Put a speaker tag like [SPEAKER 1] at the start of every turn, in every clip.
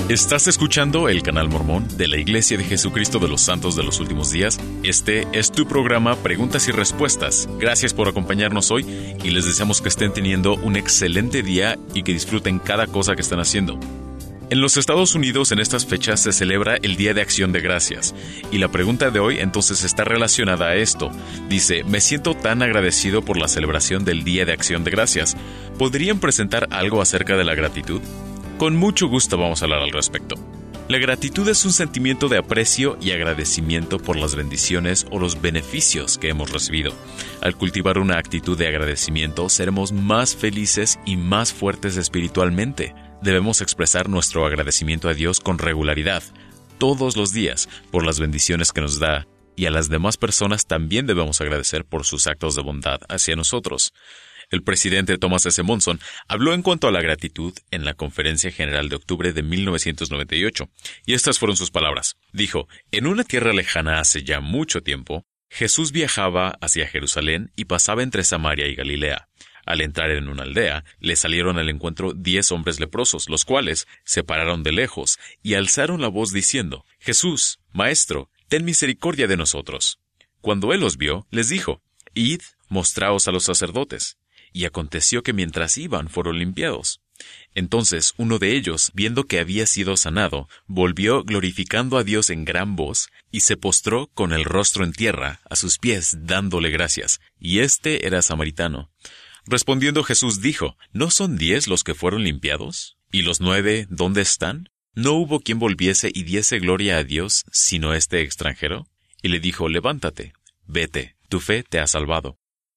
[SPEAKER 1] Estás escuchando el canal Mormón de la Iglesia de Jesucristo de los Santos de los Últimos Días. Este es tu programa Preguntas y Respuestas. Gracias por acompañarnos hoy y les deseamos que estén teniendo un excelente día y que disfruten cada cosa que están haciendo. En los Estados Unidos en estas fechas se celebra el Día de Acción de Gracias. Y la pregunta de hoy entonces está relacionada a esto. Dice, me siento tan agradecido por la celebración del Día de Acción de Gracias. ¿Podrían presentar algo acerca de la gratitud? Con mucho gusto vamos a hablar al respecto. La gratitud es un sentimiento de aprecio y agradecimiento por las bendiciones o los beneficios que hemos recibido. Al cultivar una actitud de agradecimiento, seremos más felices y más fuertes espiritualmente. Debemos expresar nuestro agradecimiento a Dios con regularidad, todos los días, por las bendiciones que nos da, y a las demás personas también debemos agradecer por sus actos de bondad hacia nosotros. El presidente Thomas S. Monson habló en cuanto a la gratitud en la Conferencia General de octubre de 1998, y estas fueron sus palabras. Dijo, en una tierra lejana hace ya mucho tiempo, Jesús viajaba hacia Jerusalén y pasaba entre Samaria y Galilea. Al entrar en una aldea, le salieron al encuentro 10 hombres leprosos, los cuales se pararon de lejos y alzaron la voz diciendo, Jesús, Maestro, ten misericordia de nosotros. Cuando él los vio, les dijo, Id, mostraos a los sacerdotes. Y aconteció que mientras iban fueron limpiados. Entonces uno de ellos, viendo que había sido sanado, volvió glorificando a Dios en gran voz, y se postró con el rostro en tierra, a sus pies, dándole gracias. Y este era samaritano. Respondiendo Jesús dijo, ¿no son 10 los que fueron limpiados? ¿Y los 9 dónde están? ¿No hubo quien volviese y diese gloria a Dios, sino este extranjero? Y le dijo, levántate, vete, tu fe te ha salvado.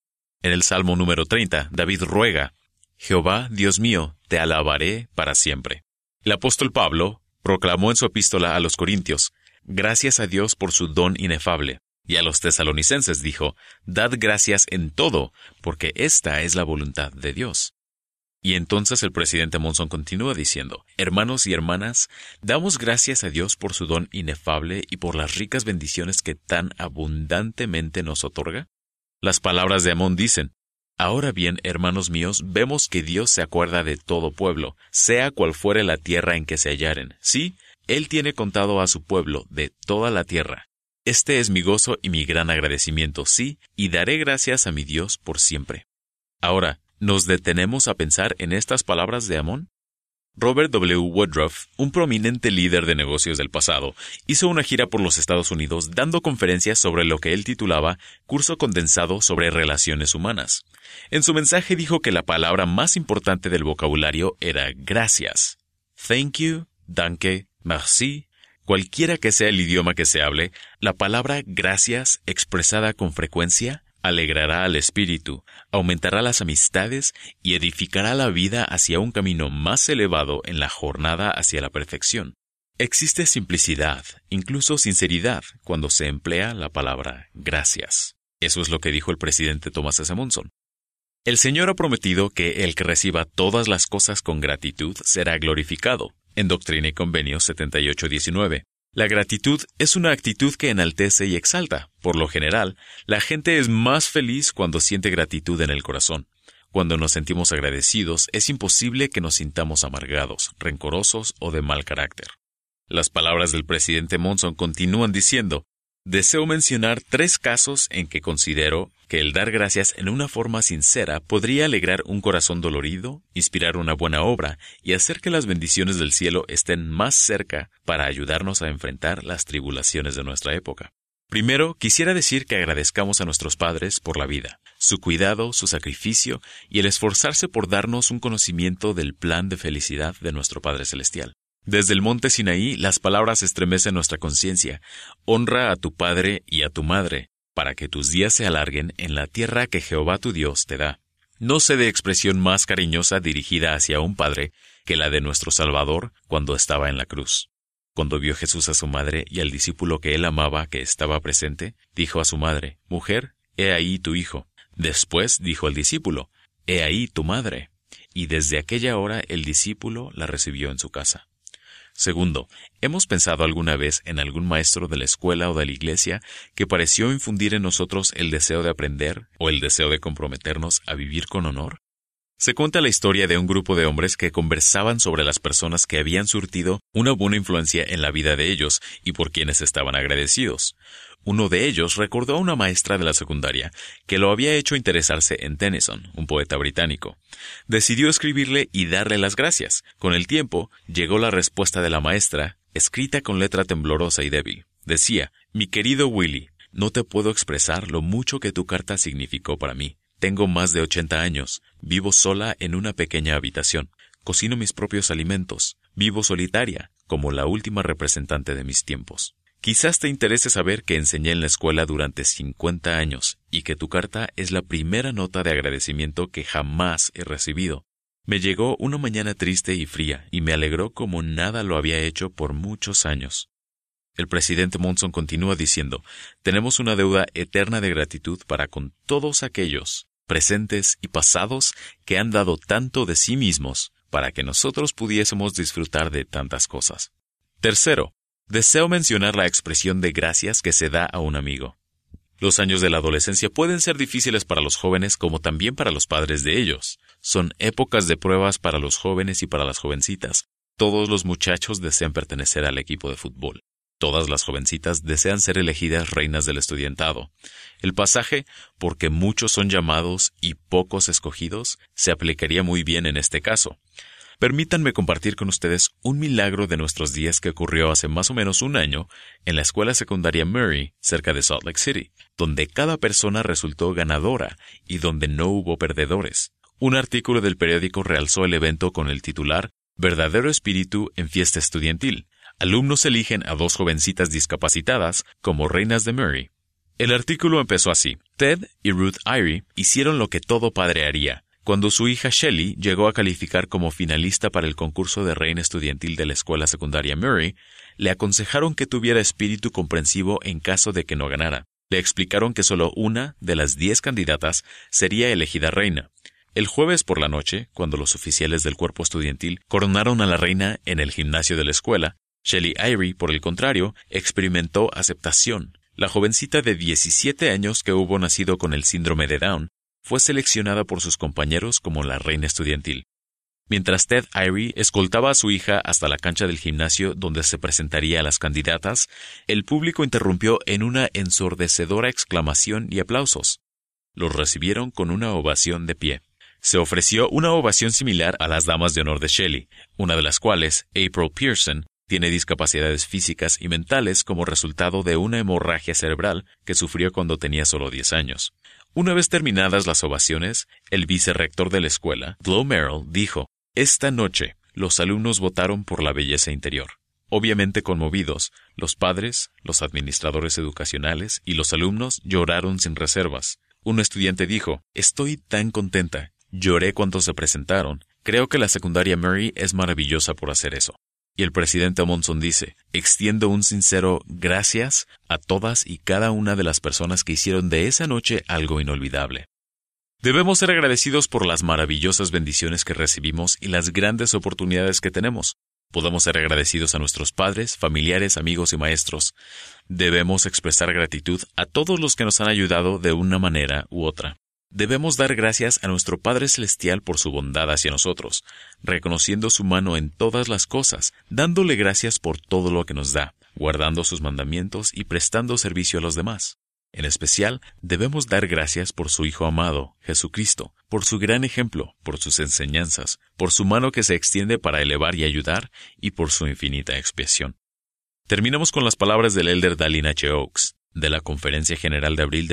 [SPEAKER 1] En el Salmo número 30, David ruega, Jehová, Dios mío, te alabaré para siempre. El apóstol Pablo proclamó en su epístola a los Corintios, gracias a Dios por su don inefable. Y a los tesalonicenses dijo, dad gracias en todo, porque esta es la voluntad de Dios. Y entonces el presidente Monson continúa diciendo, hermanos y hermanas, damos gracias a Dios por su don inefable y por las ricas bendiciones que tan abundantemente nos otorga. Las palabras de Amón dicen, ahora bien, hermanos míos, vemos que Dios se acuerda de todo pueblo, sea cual fuere la tierra en que se hallaren. Sí, Él tiene contado a su pueblo de toda la tierra. Este es mi gozo y mi gran agradecimiento, sí, y daré gracias a mi Dios por siempre. Ahora, ¿nos detenemos a pensar en estas palabras de Amón? Robert W. Woodruff, un prominente líder de negocios del pasado, hizo una gira por los Estados Unidos dando conferencias sobre lo que él titulaba Curso Condensado sobre Relaciones Humanas. En su mensaje dijo que la palabra más importante del vocabulario era gracias. Thank you, danke, merci. Cualquiera que sea el idioma que se hable, la palabra gracias, expresada con frecuencia, alegrará al espíritu, aumentará las amistades y edificará la vida hacia un camino más elevado en la jornada hacia la perfección. Existe simplicidad, incluso sinceridad, cuando se emplea la palabra gracias. Eso es lo que dijo el presidente Thomas S. Monson. El Señor ha prometido que el que reciba todas las cosas con gratitud será glorificado, en Doctrina y Convenios 78:19. La gratitud es una actitud que enaltece y exalta. Por lo general, la gente es más feliz cuando siente gratitud en el corazón. Cuando nos sentimos agradecidos, es imposible que nos sintamos amargados, rencorosos o de mal carácter. Las palabras del presidente Monson continúan diciendo, deseo mencionar 3 casos en que considero que el dar gracias en una forma sincera podría alegrar un corazón dolorido, inspirar una buena obra y hacer que las bendiciones del cielo estén más cerca para ayudarnos a enfrentar las tribulaciones de nuestra época. Primero, quisiera decir que agradezcamos a nuestros padres por la vida, su cuidado, su sacrificio y el esforzarse por darnos un conocimiento del plan de felicidad de nuestro Padre Celestial. Desde el monte Sinaí, las palabras estremecen nuestra conciencia. Honra a tu padre y a tu madre, para que tus días se alarguen en la tierra que Jehová tu Dios te da. No sé de expresión más cariñosa dirigida hacia un padre que la de nuestro Salvador cuando estaba en la cruz. Cuando vio Jesús a su madre y al discípulo que él amaba que estaba presente, dijo a su madre, Mujer, he ahí tu hijo. Después dijo al discípulo, He ahí tu madre. Y desde aquella hora el discípulo la recibió en su casa. Segundo, ¿hemos pensado alguna vez en algún maestro de la escuela o de la iglesia que pareció infundir en nosotros el deseo de aprender o el deseo de comprometernos a vivir con honor? Se cuenta la historia de un grupo de hombres que conversaban sobre las personas que habían surtido una buena influencia en la vida de ellos y por quienes estaban agradecidos. Uno de ellos recordó a una maestra de la secundaria que lo había hecho interesarse en Tennyson, un poeta británico. Decidió escribirle y darle las gracias. Con el tiempo, llegó la respuesta de la maestra, escrita con letra temblorosa y débil. Decía: «Mi querido Willy, no te puedo expresar lo mucho que tu carta significó para mí. Tengo más de 80 años, vivo sola en una pequeña habitación, cocino mis propios alimentos, vivo solitaria, como la última representante de mis tiempos. Quizás te interese saber que enseñé en la escuela durante 50 años y que tu carta es la primera nota de agradecimiento que jamás he recibido. Me llegó una mañana triste y fría y me alegró como nada lo había hecho por muchos años». El presidente Monson continúa diciendo: «Tenemos una deuda eterna de gratitud para con todos aquellos, presentes y pasados, que han dado tanto de sí mismos para que nosotros pudiésemos disfrutar de tantas cosas». Tercero, deseo mencionar la expresión de gracias que se da a un amigo. Los años de la adolescencia pueden ser difíciles para los jóvenes como también para los padres de ellos. Son épocas de pruebas para los jóvenes y para las jovencitas. Todos los muchachos desean pertenecer al equipo de fútbol. Todas las jovencitas desean ser elegidas reinas del estudiantado. El pasaje, porque muchos son llamados y pocos escogidos, se aplicaría muy bien en este caso. Permítanme compartir con ustedes un milagro de nuestros días que ocurrió hace más o menos un año en la escuela secundaria Murray, cerca de Salt Lake City, donde cada persona resultó ganadora y donde no hubo perdedores. Un artículo del periódico realzó el evento con el titular «Verdadero espíritu en fiesta estudiantil». Alumnos eligen a 2 jovencitas discapacitadas como reinas de Murray. El artículo empezó así: Ted y Ruth Irie hicieron lo que todo padre haría. Cuando su hija Shelley llegó a calificar como finalista para el concurso de reina estudiantil de la escuela secundaria Murray, le aconsejaron que tuviera espíritu comprensivo en caso de que no ganara. Le explicaron que solo una de las 10 candidatas sería elegida reina. El jueves por la noche, cuando los oficiales del cuerpo estudiantil coronaron a la reina en el gimnasio de la escuela, Shelley Irie, por el contrario, experimentó aceptación. La jovencita de 17 años que hubo nacido con el síndrome de Down fue seleccionada por sus compañeros como la reina estudiantil. Mientras Ted Irie escoltaba a su hija hasta la cancha del gimnasio donde se presentaría a las candidatas, el público interrumpió en una ensordecedora exclamación y aplausos. Los recibieron con una ovación de pie. Se ofreció una ovación similar a las damas de honor de Shelley, una de las cuales, April Pearson, tiene discapacidades físicas y mentales como resultado de una hemorragia cerebral que sufrió cuando tenía solo 10 años. Una vez terminadas las ovaciones, el vicerrector de la escuela, Glo Merrill, dijo: «Esta noche, los alumnos votaron por la belleza interior». Obviamente conmovidos, los padres, los administradores educacionales y los alumnos lloraron sin reservas. Un estudiante dijo: «Estoy tan contenta. Lloré cuando se presentaron. Creo que la secundaria Murray es maravillosa por hacer eso». Y el presidente Monson dice: «Extiendo un sincero gracias a todas y cada una de las personas que hicieron de esa noche algo inolvidable». Debemos ser agradecidos por las maravillosas bendiciones que recibimos y las grandes oportunidades que tenemos. Podemos ser agradecidos a nuestros padres, familiares, amigos y maestros. Debemos expresar gratitud a todos los que nos han ayudado de una manera u otra. Debemos dar gracias a nuestro Padre Celestial por su bondad hacia nosotros, reconociendo su mano en todas las cosas, dándole gracias por todo lo que nos da, guardando sus mandamientos y prestando servicio a los demás. En especial, debemos dar gracias por su Hijo amado, Jesucristo, por su gran ejemplo, por sus enseñanzas, por su mano que se extiende para elevar y ayudar, y por su infinita expiación. Terminamos con las palabras del elder Dallin H. Oaks, de la Conferencia General de abril de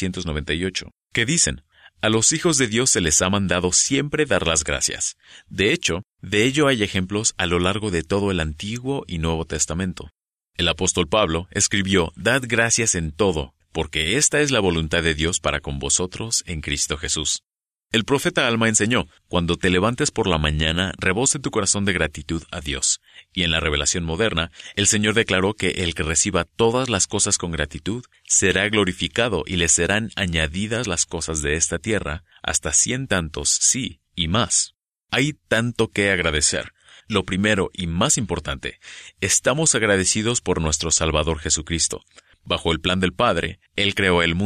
[SPEAKER 1] 1998, que dicen: «A los hijos de Dios se les ha mandado siempre dar las gracias. De hecho, de ello hay ejemplos a lo largo de todo el Antiguo y Nuevo Testamento. El apóstol Pablo escribió: «Dad gracias en todo, porque esta es la voluntad de Dios para con vosotros en Cristo Jesús». El profeta Alma enseñó: «Cuando te levantes por la mañana, rebose tu corazón de gratitud a Dios». Y en la revelación moderna, el Señor declaró que el que reciba todas las cosas con gratitud será glorificado y le serán añadidas las cosas de esta tierra, hasta 100 tantos, sí, y más. Hay tanto que agradecer. Lo primero y más importante, estamos agradecidos por nuestro Salvador Jesucristo. Bajo el plan del Padre, Él creó el mundo.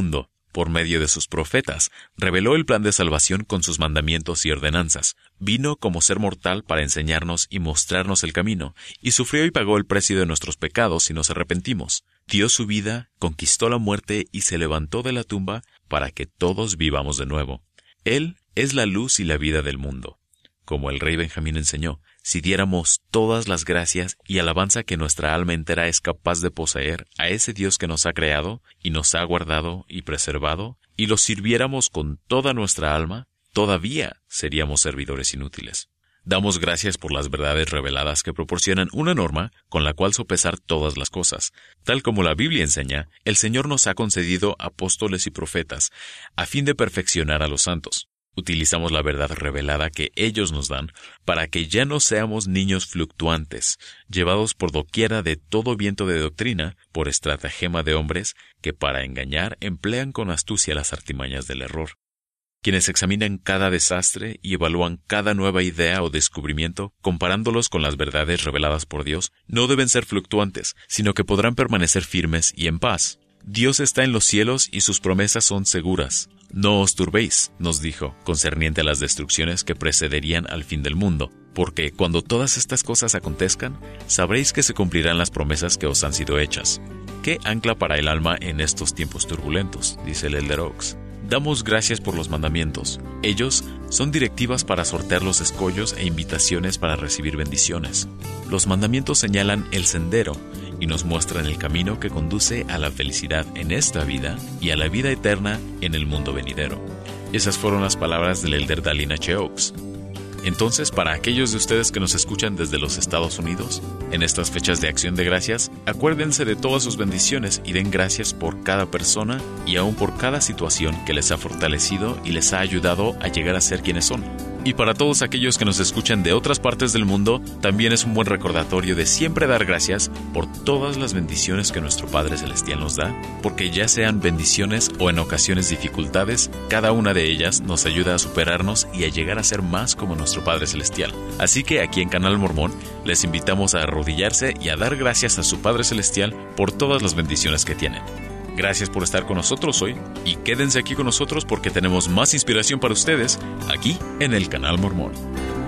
[SPEAKER 1] por medio de sus profetas, reveló el plan de salvación con sus mandamientos y ordenanzas. Vino como ser mortal para enseñarnos y mostrarnos el camino, y sufrió y pagó el precio de nuestros pecados si nos arrepentimos. Dio su vida, conquistó la muerte y se levantó de la tumba para que todos vivamos de nuevo. Él es la luz y la vida del mundo. Como el rey Benjamín enseñó, si diéramos todas las gracias y alabanza que nuestra alma entera es capaz de poseer a ese Dios que nos ha creado y nos ha guardado y preservado, y lo sirviéramos con toda nuestra alma, todavía seríamos servidores inútiles. Damos gracias por las verdades reveladas que proporcionan una norma con la cual sopesar todas las cosas. Tal como la Biblia enseña, el Señor nos ha concedido apóstoles y profetas a fin de perfeccionar a los santos. Utilizamos la verdad revelada que ellos nos dan para que ya no seamos niños fluctuantes, llevados por doquiera de todo viento de doctrina, por estratagema de hombres que para engañar emplean con astucia las artimañas del error. Quienes examinan cada desastre y evalúan cada nueva idea o descubrimiento, comparándolos con las verdades reveladas por Dios, no deben ser fluctuantes, sino que podrán permanecer firmes y en paz. Dios está en los cielos y sus promesas son seguras. No os turbéis, nos dijo, concerniente a las destrucciones que precederían al fin del mundo, porque cuando todas estas cosas acontezcan, sabréis que se cumplirán las promesas que os han sido hechas. ¿Qué ancla para el alma en estos tiempos turbulentos?, dice el Elder Oaks. Damos gracias por los mandamientos. Ellos son directivas para sortear los escollos e invitaciones para recibir bendiciones. Los mandamientos señalan el sendero y nos muestran el camino que conduce a la felicidad en esta vida y a la vida eterna en el mundo venidero. Esas fueron las palabras del Elder Dallin H. Oaks. Entonces, para aquellos de ustedes que nos escuchan desde los Estados Unidos, en estas fechas de Acción de Gracias, acuérdense de todas sus bendiciones y den gracias por cada persona y aún por cada situación que les ha fortalecido y les ha ayudado a llegar a ser quienes son. Y para todos aquellos que nos escuchan de otras partes del mundo, también es un buen recordatorio de siempre dar gracias por todas las bendiciones que nuestro Padre Celestial nos da, porque ya sean bendiciones o en ocasiones dificultades, cada una de ellas nos ayuda a superarnos y a llegar a ser más como nuestro Padre Celestial. Así que aquí en Canal Mormón les invitamos a arrodillarse y a dar gracias a su Padre Celestial por todas las bendiciones que tienen. Gracias por estar con nosotros hoy y quédense aquí con nosotros porque tenemos más inspiración para ustedes aquí en el Canal Mormón.